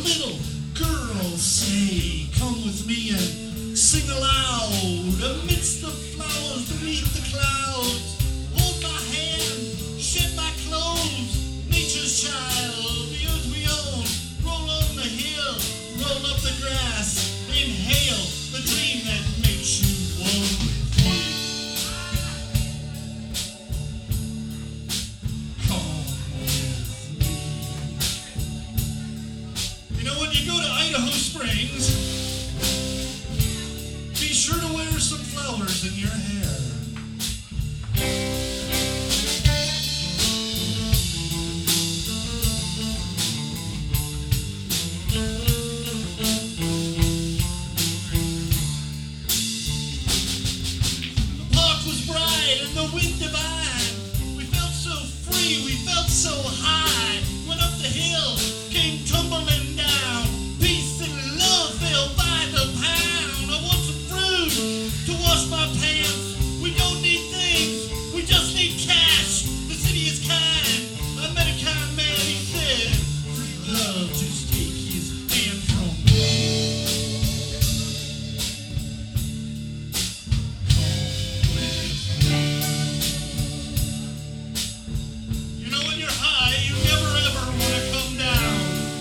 little girl say, come with me and sing aloud amidst the flowers beneath the clouds. Hold my hand, shed my clothes, nature's child, the earth we own. Roll on the hill, roll up the grass, inhale the dream that makes you one with me. Come with me. You know, when you go to Idaho Springs, be sure to wear some flowers in your hair. The park was bright and the wind divine. We felt so free, we felt so high. Went up the hill, came tumbling down. Peace and love fell by the pound. I want some fruit to wash my pants. We don't need things, we just need cash. The city is kind. I met a kind man, he said, love just take his hand from me. You know, when you're high, you never ever want to come down.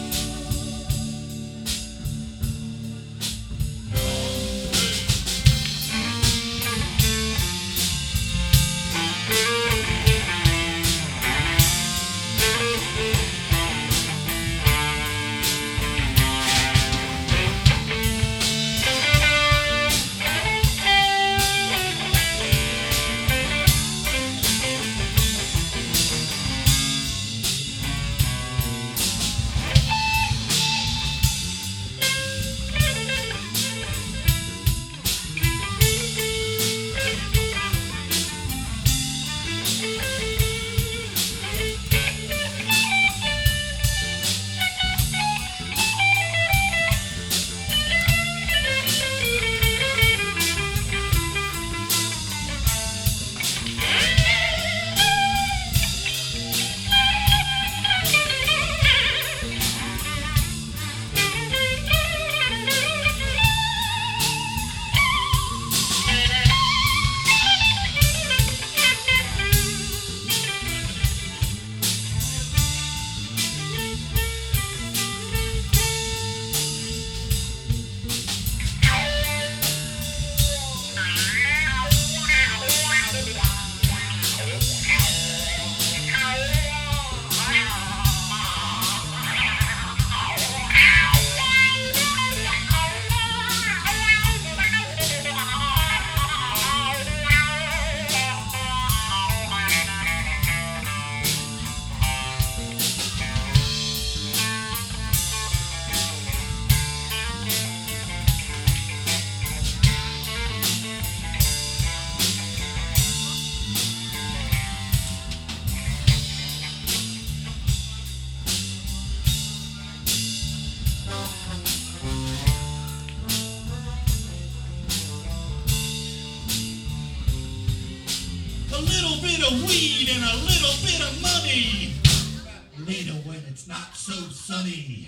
A little bit of weed and a little bit of money. Later when it's not so sunny.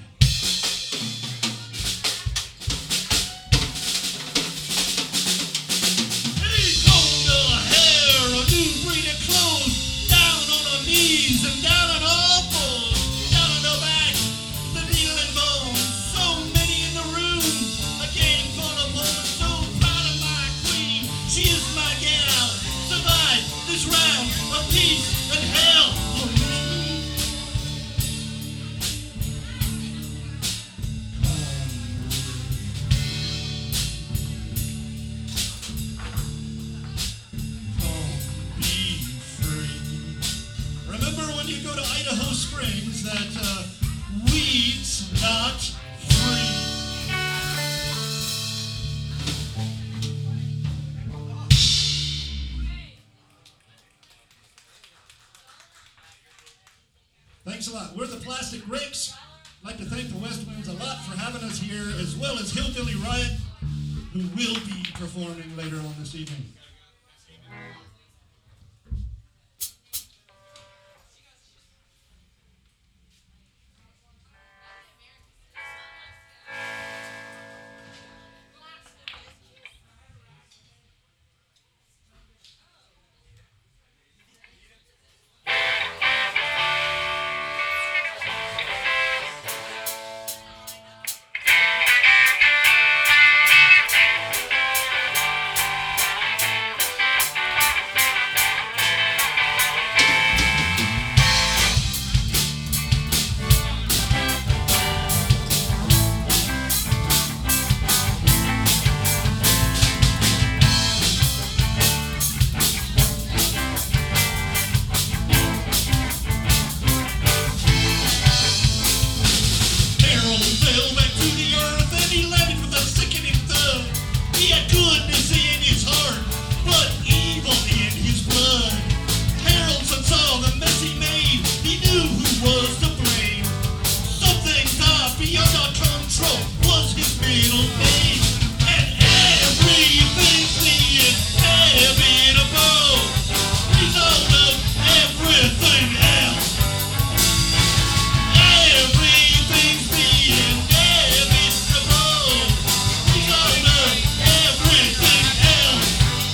Hey, combed hair, a new breed of clothes. Down on our knees and down on our fours. Down on our backs, the needle and bone. So many in the room. A gang full of women. So proud of my queen. She is my gal. Survive this round of peace and hell. Be free. Remember when you go to Idaho Springs that weed's not free. Thanks a lot. We're the Plastic Rakes. I'd like to thank the West Winds a lot for having us here, as well as Hillbilly Riot, who will be performing later on this evening. middle name, and everything's the inevitable result of everything else. Everything's the inevitable result of everything else.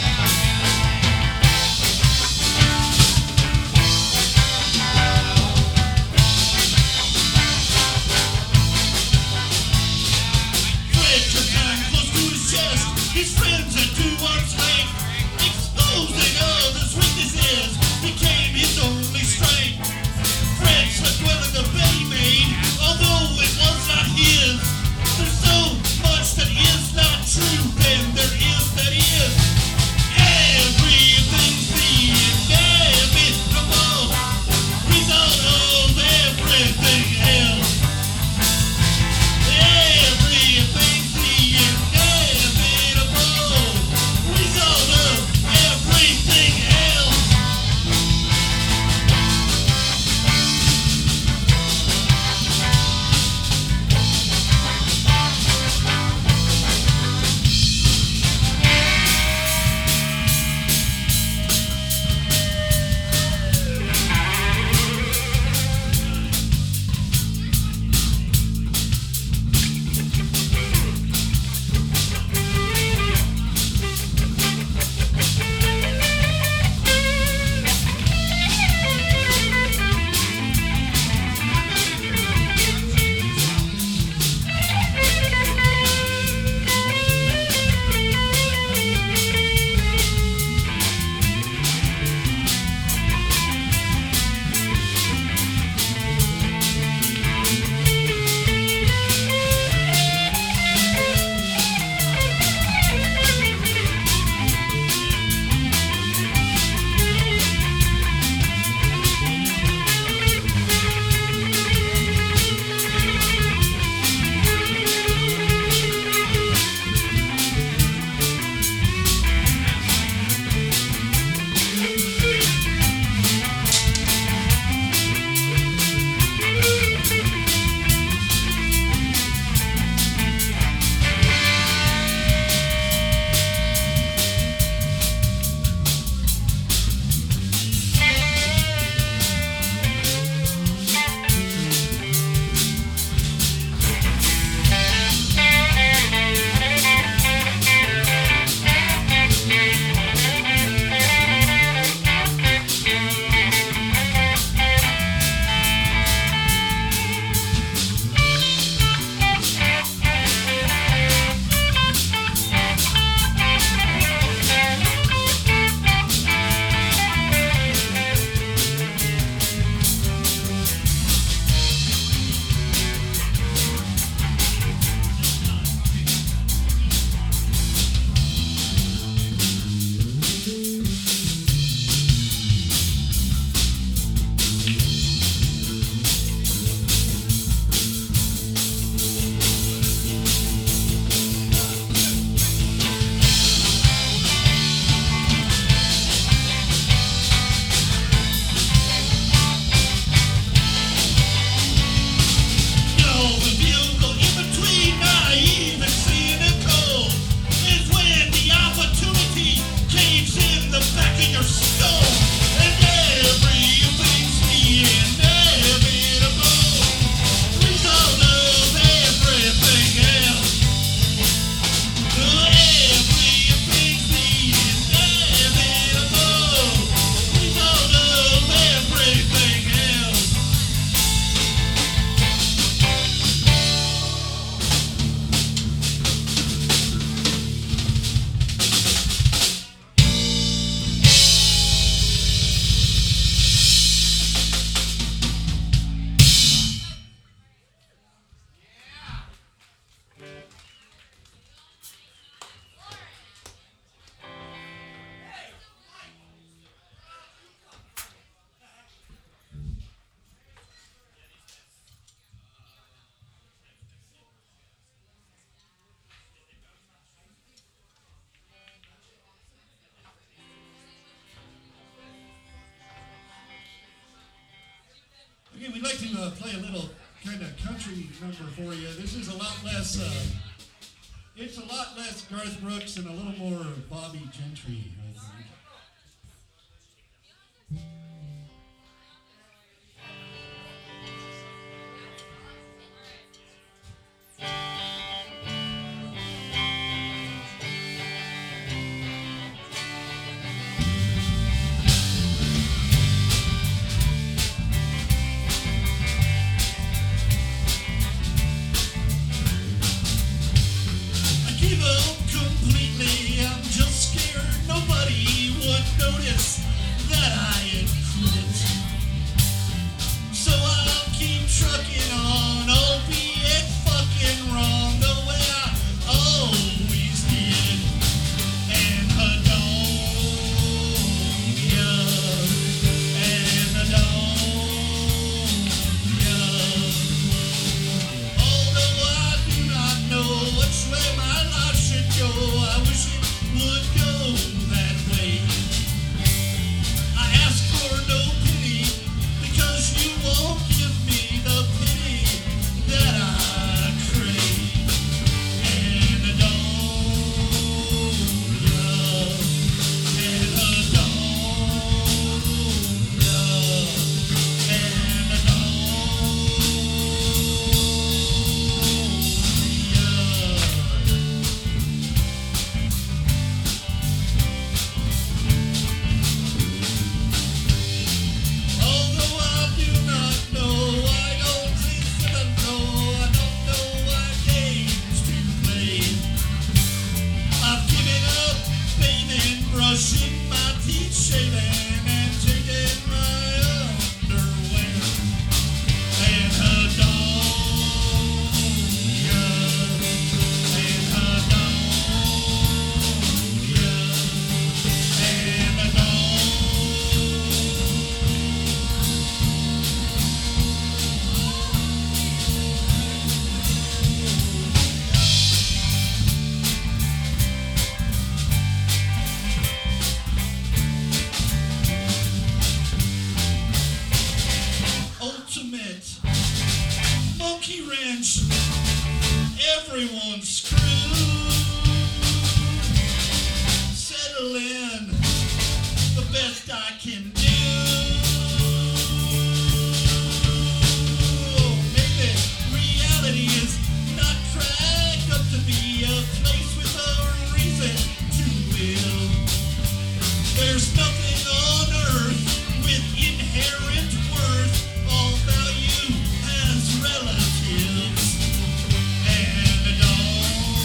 Fred took time close to his chest. His friends had to one's length. Exposing others' weaknesses became his only strength. Fred slept well in the bed he made, although it was not his. There's so much that is not true, then there is that is. Everything's the inevitable result of everything else. Everything's the inevitable result of everything else. Okay, we'd like to play a little kind of country number for you. This is a lot less It's a lot less Garth Brooks and a little more Bobby Gentry, I think. Give up completely, I'm just scared nobody would notice that I had quit. So I'll keep trucking on, albeit fucking wrong, the way I always did. And Adonia, and Adonia. Although I do not know which way my life should go, I wish it would go that way. I ask for no pity, because you won't give me the pity that I crave. And Adonia, and Adonia, and although I do not know, I don't think that I know, I don't know what games to play. I've given up bathing, brushing my teeth, shaving, and taking my underwear. And Adonia, and Adonia, and Adonia. Ultimate monkey wrench, everyone's screwed. Settle in, the best I can do. Maybe reality is not cracked up to be a place with a reason to live. There's nothing on earth with inherent worth. All value has relatives. And Adonia,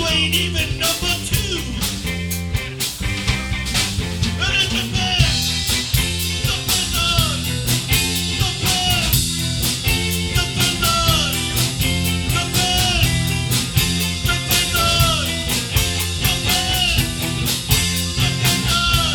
ain't even number two. And it's the best, the prison, the best, the prison, the best, the prison, the best, the prison.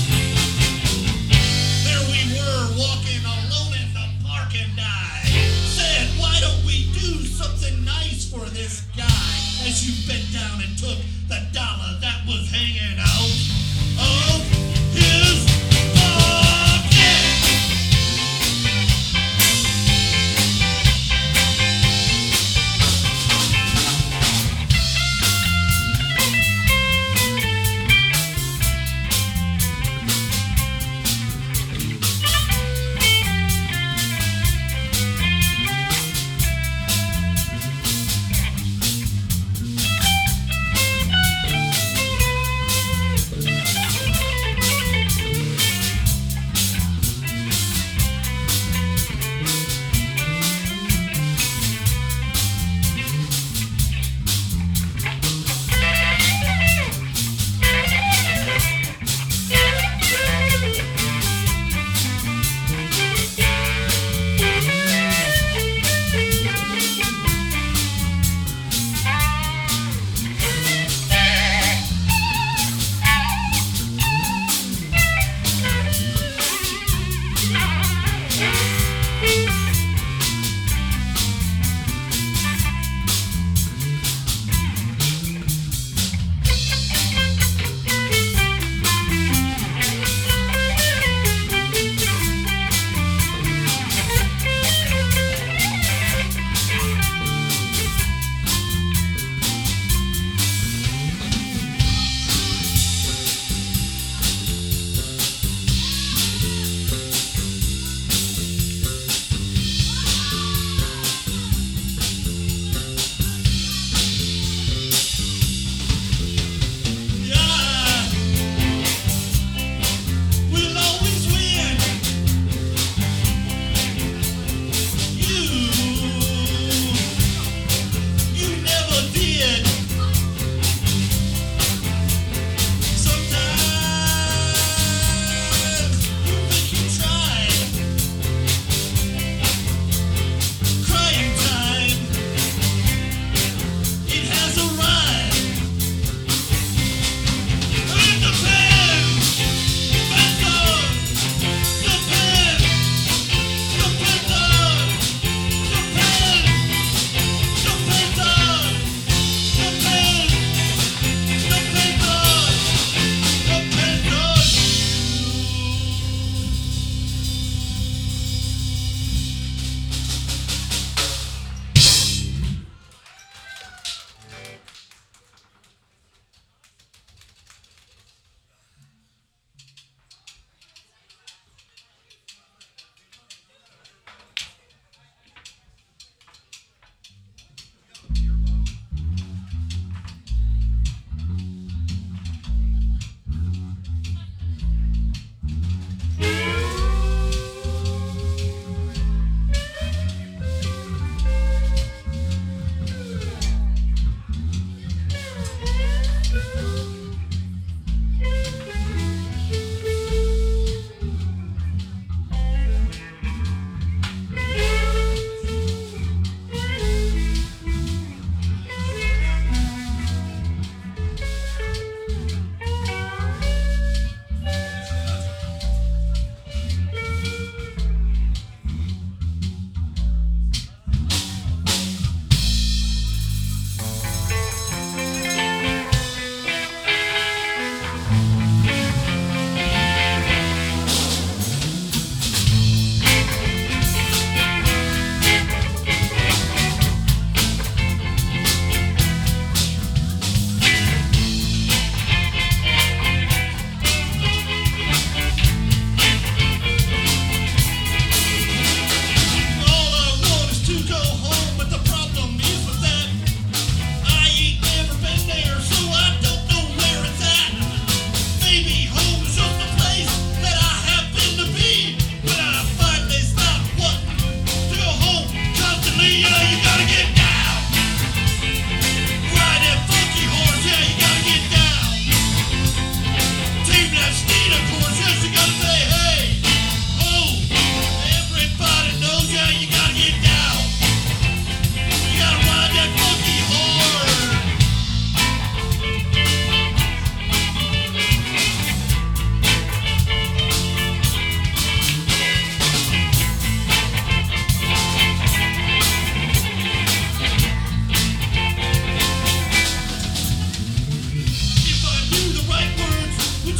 There we were, walking alone in the park, and I said, why don't we do something nice for this guy? As you bent down and took the dollar that was hanging out of his pocket.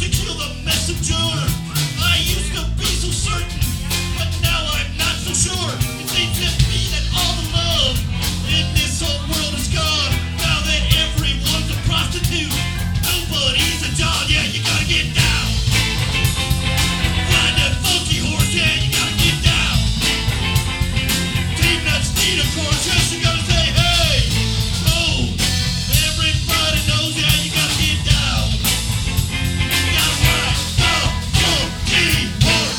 to kill the messenger. I used to be so certain, but now I'm not so sure. It seems to me that all the love in this whole world is gone. Now that everyone's a prostitute, nobody's a dog. Yeah, you gotta get down. Ride that funky horse, yeah, you gotta get down. Team nuts need a chorus, yes, you gotta say, hey, oh. Everybody knows, yeah, you gotta get down. You gotta ride the funky horse.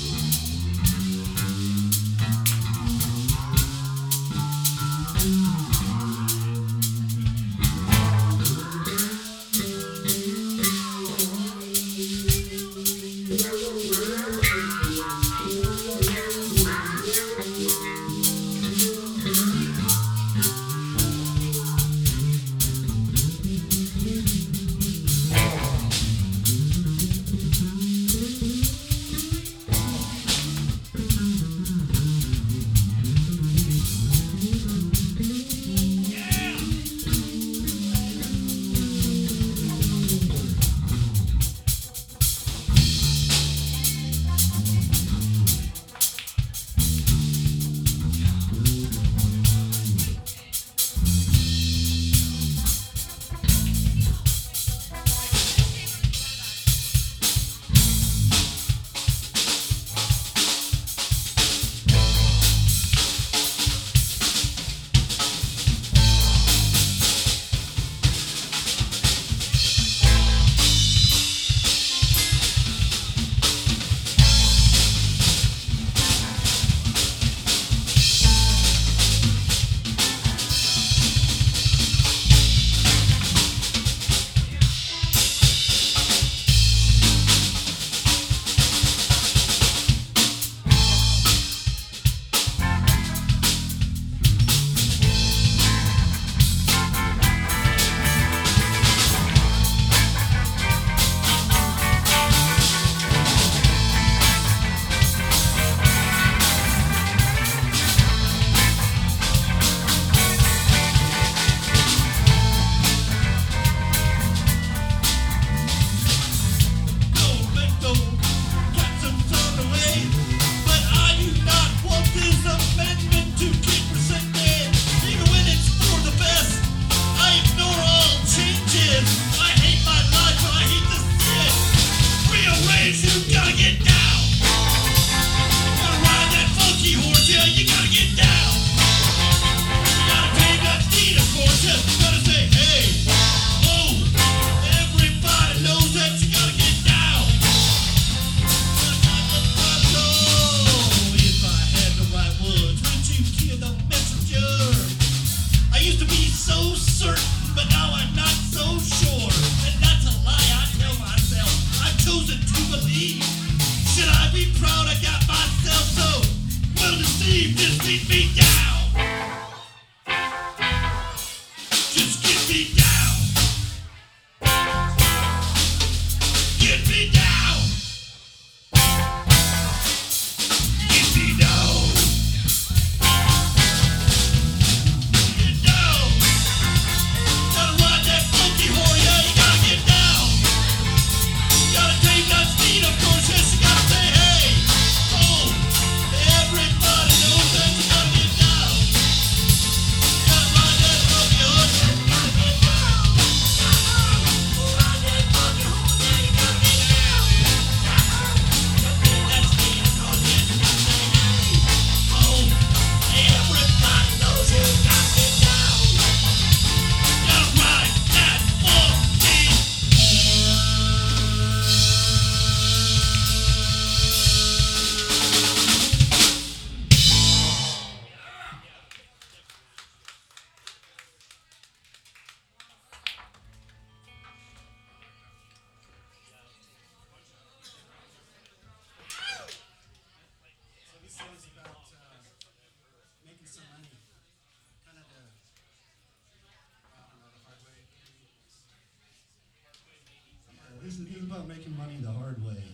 This is about making money the hard way.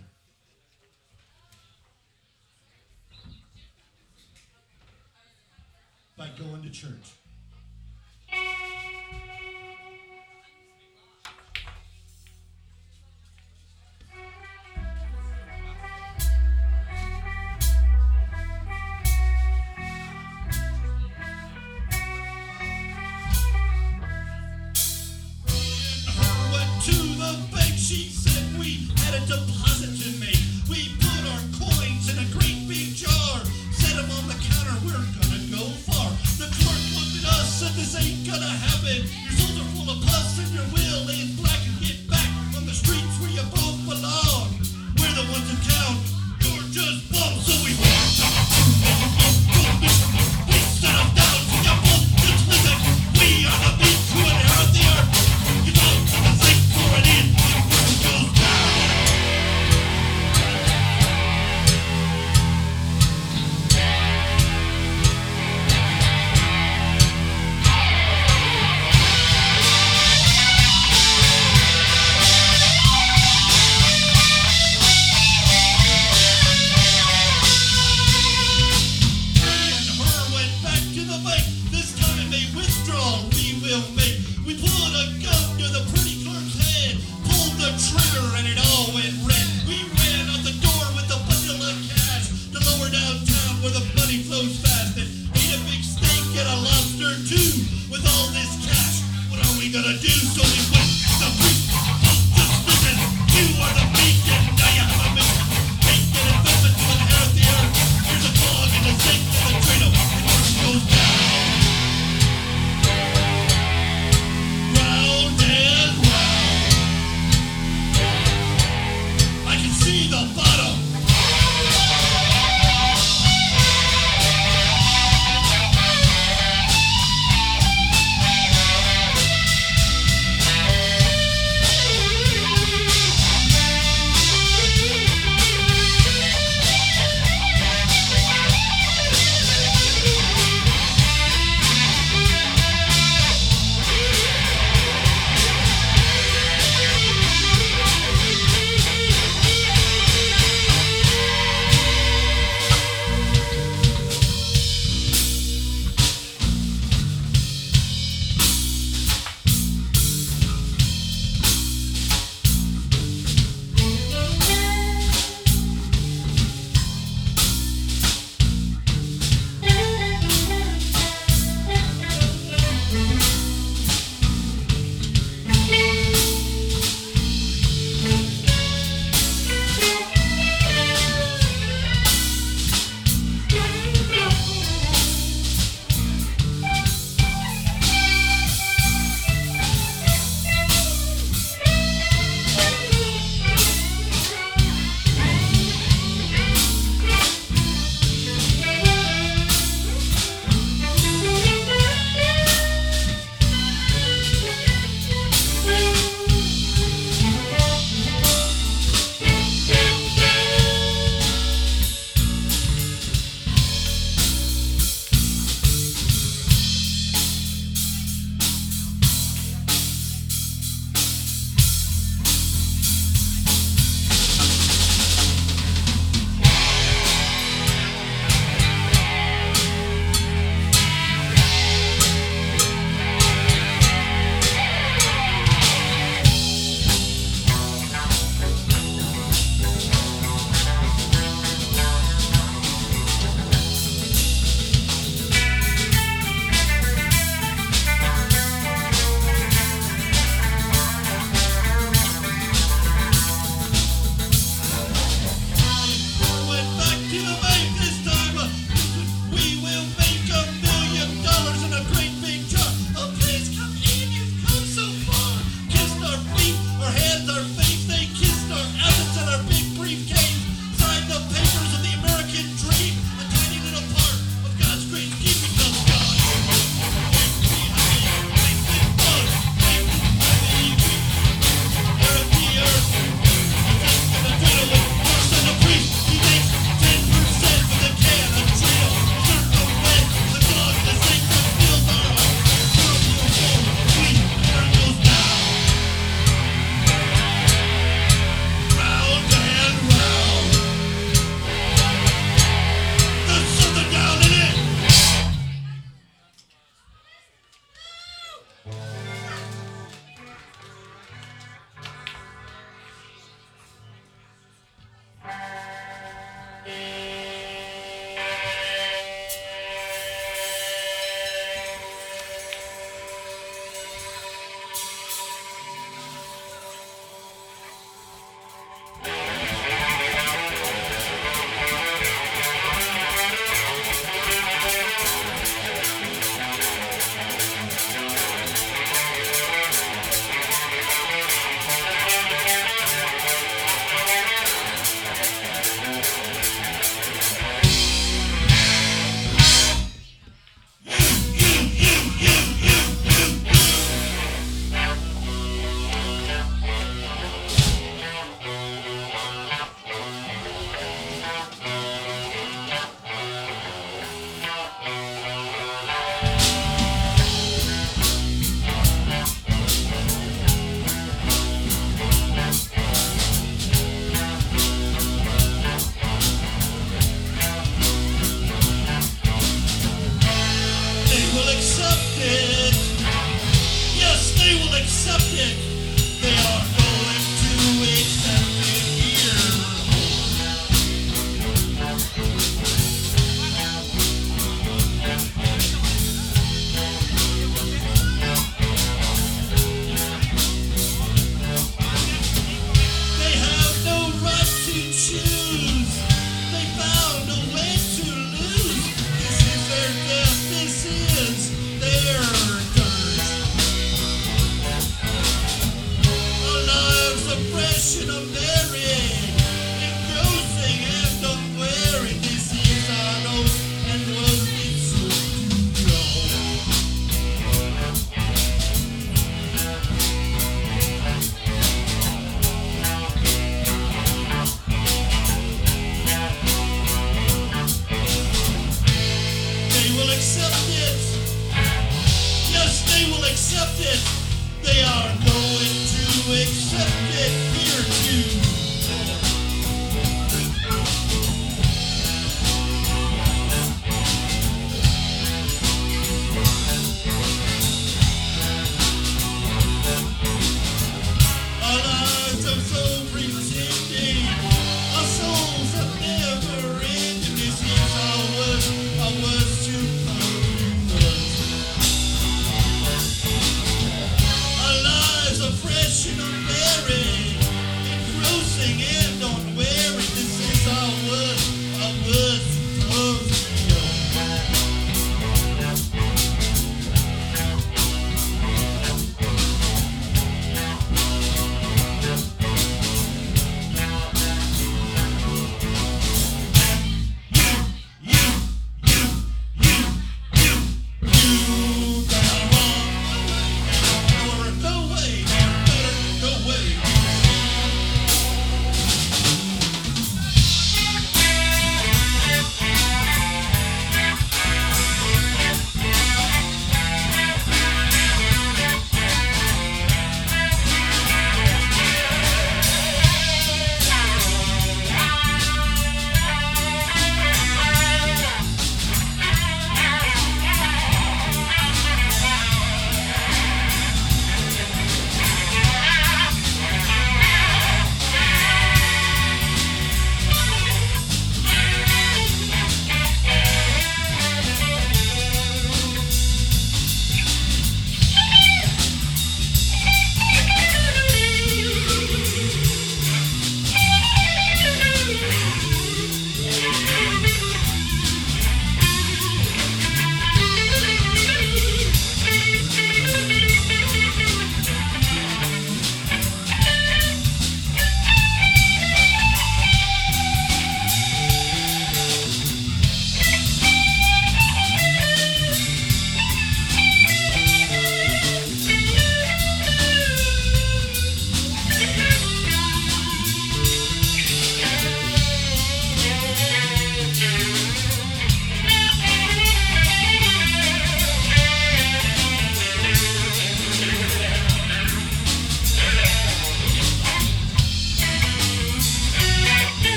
By going to church. deposit to make. We put our coins in a great big jar, set them on the counter, we're gonna go far. The clerk looked at us, said this ain't gonna happen. Your souls are full of pus and your will lays black, and get back on the streets where you both belong. We're the ones in town, you're just bums, so we set them down, so you both just listen. We are the beats who inherit the earth. You don't have to think for it in, it goes down.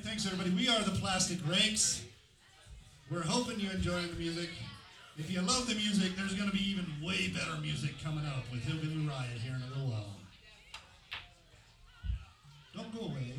Thanks, everybody. We are the Plastic Rakes. We're hoping you're enjoying the music. If you love the music, there's going to be even way better music coming up with Hillbilly Riot here in a little while. Don't go away.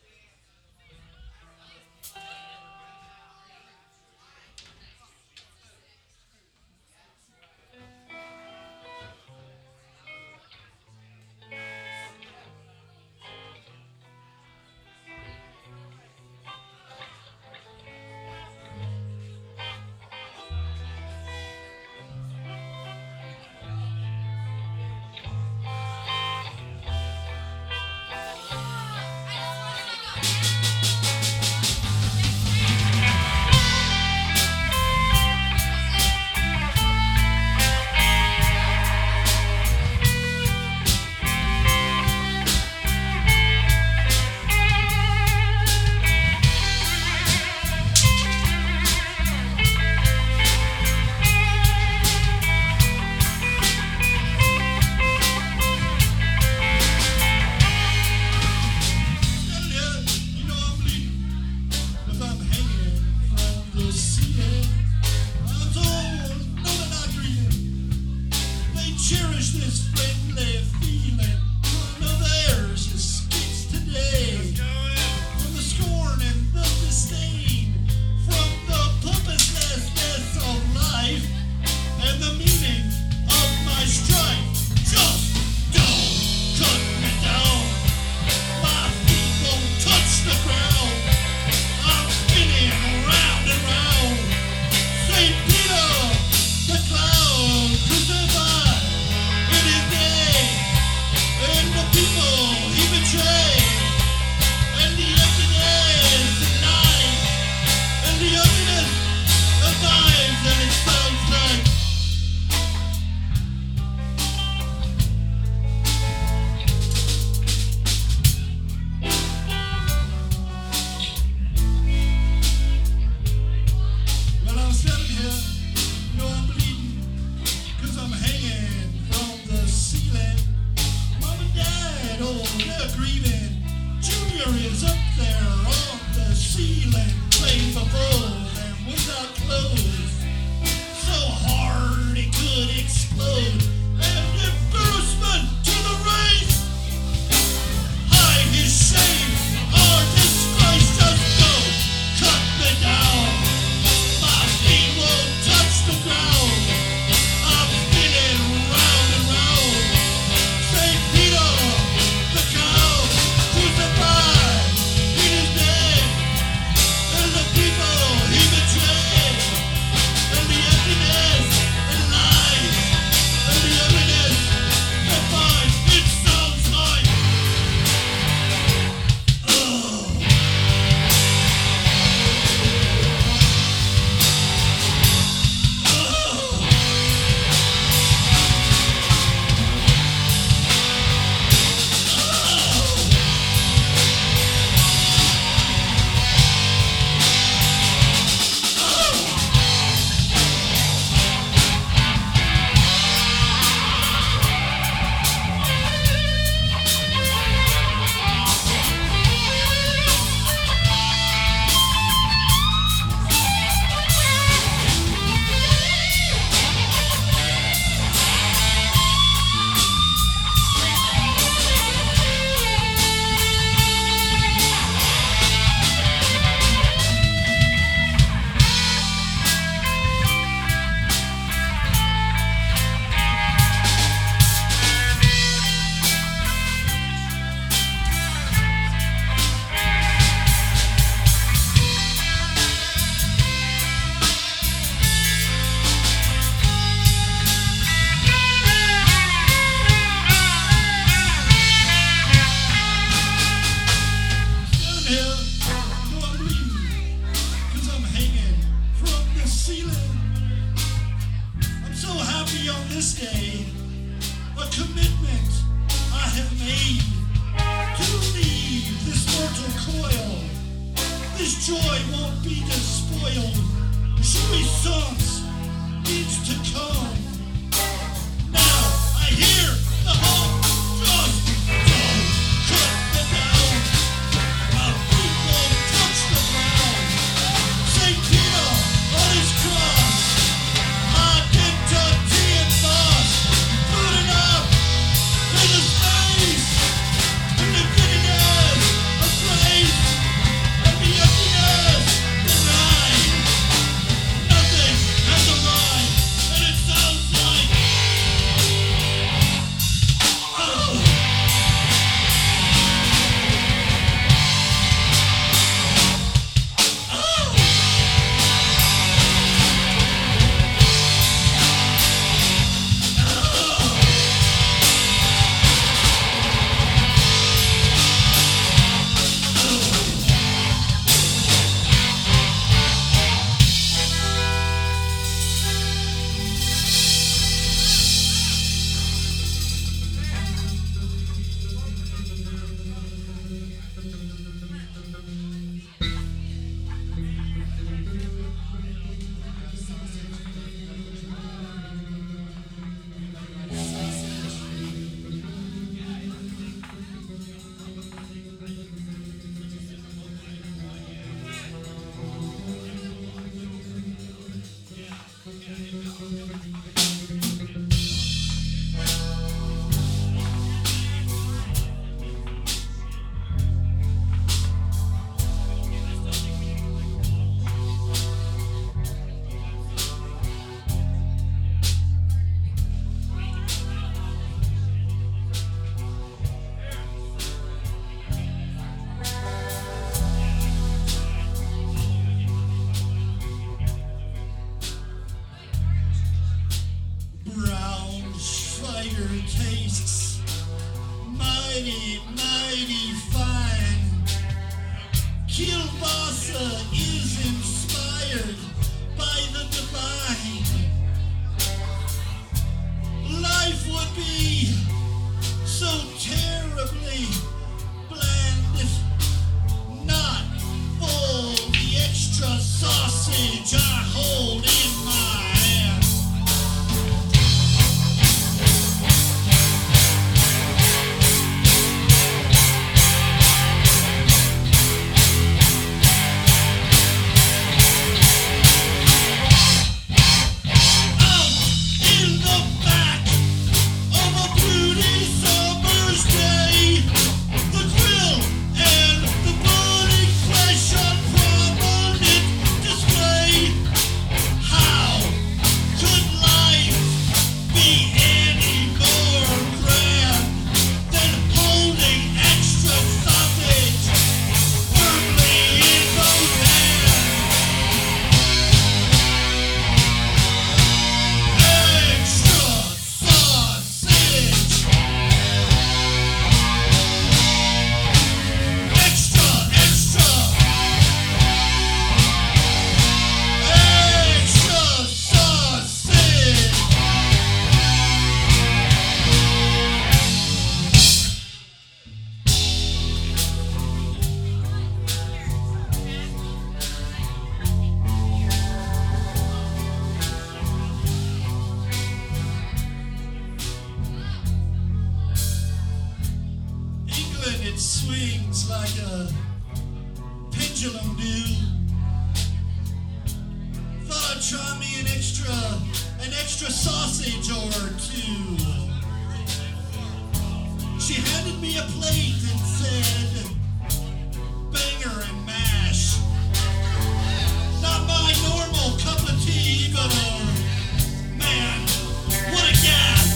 This joy won't be despoiled. Joy songs needs to come. Now I hear the whole just don't cut me down. My feet won't touch mighty, mighty fine. Kielbasa is inspired by the divine. Life would be so terribly bland if not for the extra sausage I hold in my hand. It swings like a pendulum do. Thought I'd try me an extra sausage or two. She handed me a plate and said, banger and mash. Not my normal cup of tea, but man, what a gas.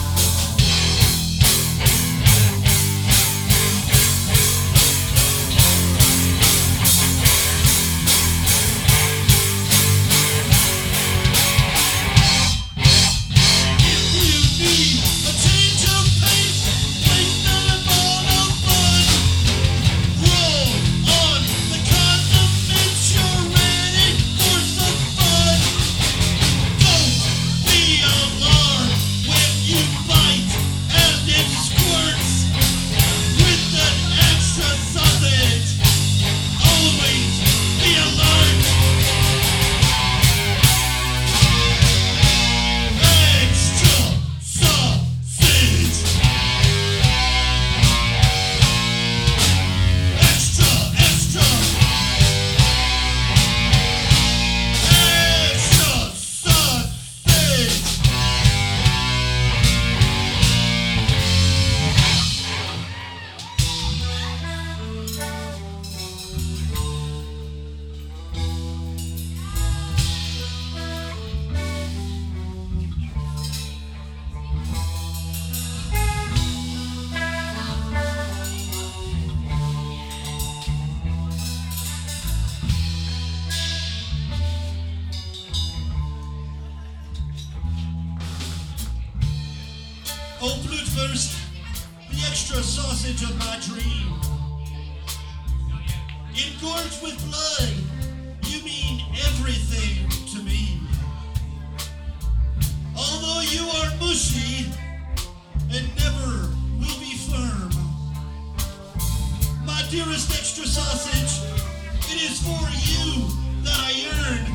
Oh, Blutwurst, the extra sausage of my dream. Engorged with blood, you mean everything to me. Although you are mushy and never will be firm, my dearest extra sausage, it is for you that I yearn.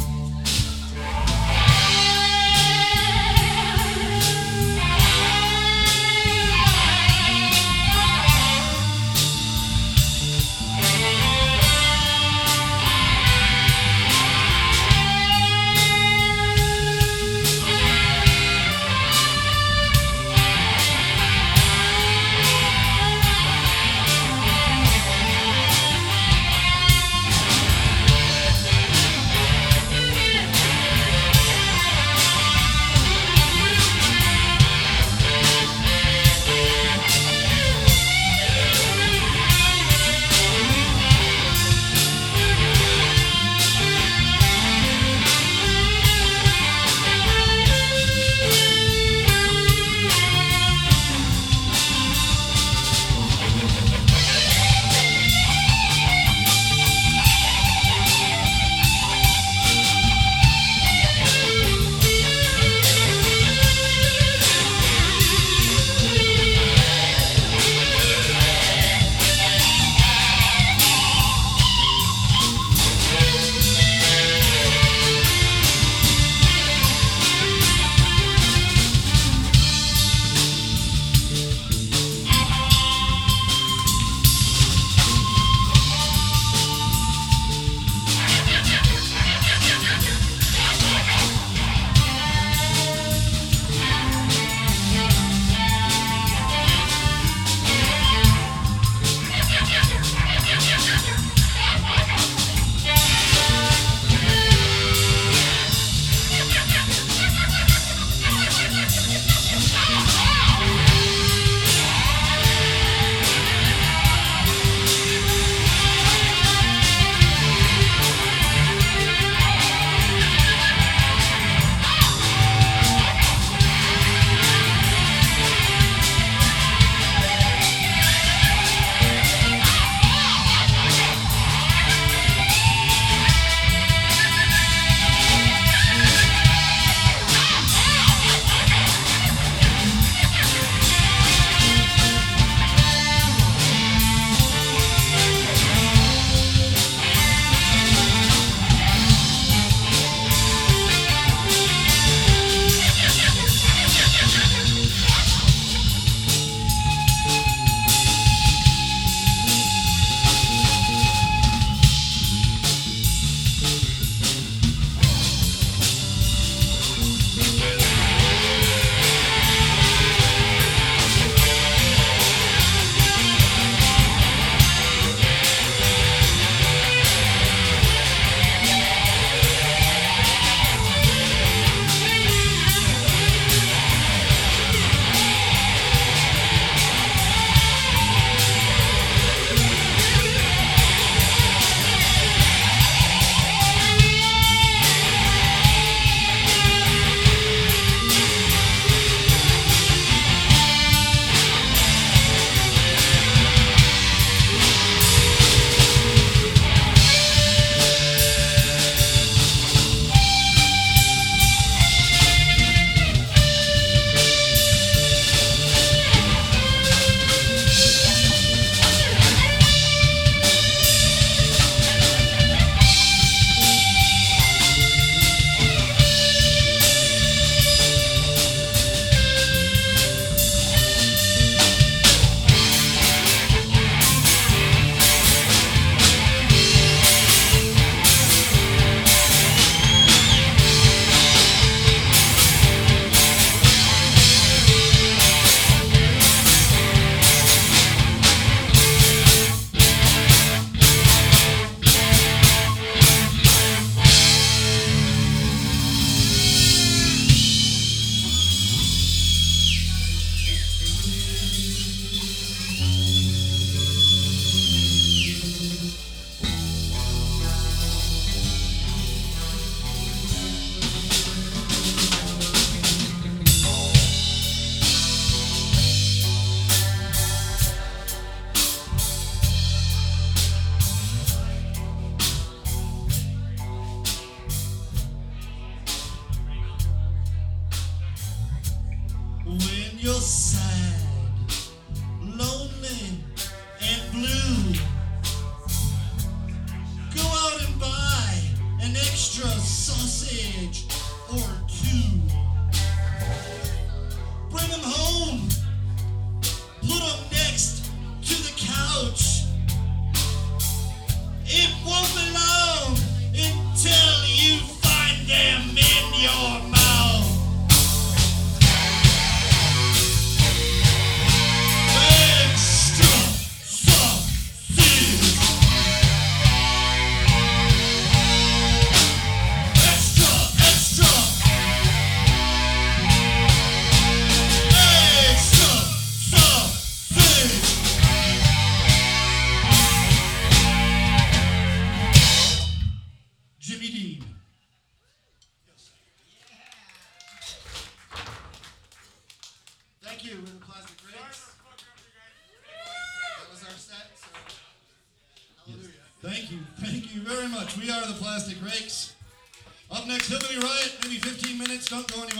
Thank you very much. We are the Plastic Rakes. Up next, Hillbilly Riot, maybe 15 minutes. Don't go anywhere.